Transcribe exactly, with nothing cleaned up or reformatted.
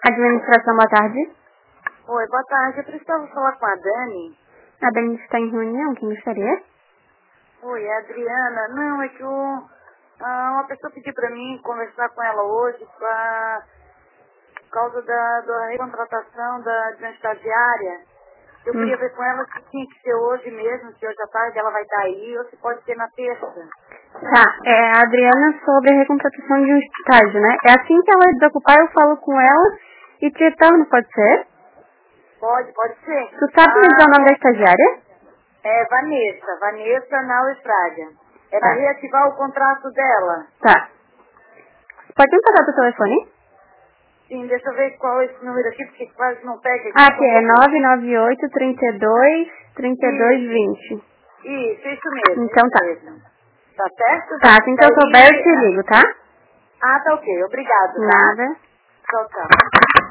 Administração, boa tarde. Oi, boa tarde. Eu precisava falar com a Dani. A Dani está em reunião, quem gostaria? Oi, é a Adriana. Não, é que o, ah, uma pessoa pediu para mim conversar com ela hoje pra, por causa da, da recontratação da, de uma estagiária. Eu Hum. queria ver com ela se tinha que ser hoje mesmo, se hoje à tarde ela vai estar aí, ou se pode ser na terça. Tá, é a Adriana sobre a recontratação de um estágio, né? É assim que ela desocupar, eu falo com ela e te retorno, pode ser? Pode, pode ser. Tu sabe me dizer o Ah, nome da estagiária? é Vanessa, Vanessa na Austrália. É Tá. para reativar o contrato dela. Tá. Pode me passar teu telefone? Sim, deixa eu ver qual é esse número aqui, porque quase não pega aqui. Ah, aqui é nove nove oito, trinta e dois, trinta e dois, vinte. Isso, isso mesmo. Então isso tá. mesmo. Tá certo? Tá, assim que eu souber eu te Daí- ligo, tá? Ah, tá ok. Obrigado, tá? Nada. Tchau, tchau.